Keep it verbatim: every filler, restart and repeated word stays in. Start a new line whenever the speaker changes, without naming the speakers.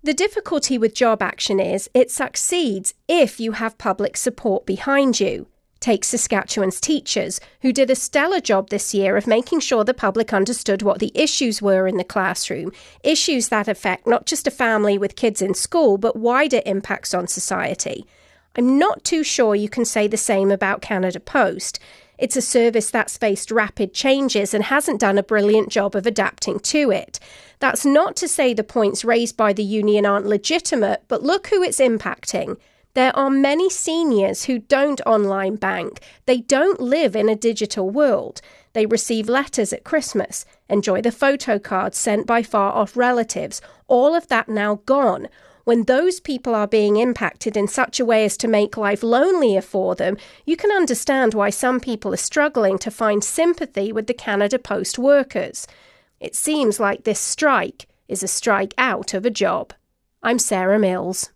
The difficulty with job action is it succeeds if you have public support behind you. Take Saskatchewan's teachers, who did a stellar job this year of making sure the public understood what the issues were in the classroom, issues that affect not just a family with kids in school, but wider impacts on society. I'm not too sure you can say the same about Canada Post. It's a service that's faced rapid changes and hasn't done a brilliant job of adapting to it. That's not to say the points raised by the union aren't legitimate, but look who it's impacting. There are many seniors who don't online bank. They don't live in a digital world. They receive letters at Christmas, enjoy the photo cards sent by far-off relatives. All of that now gone. When those people are being impacted in such a way as to make life lonelier for them, you can understand why some people are struggling to find sympathy with the Canada Post workers. It seems like this strike is a strike out of a job. I'm Sarah Mills.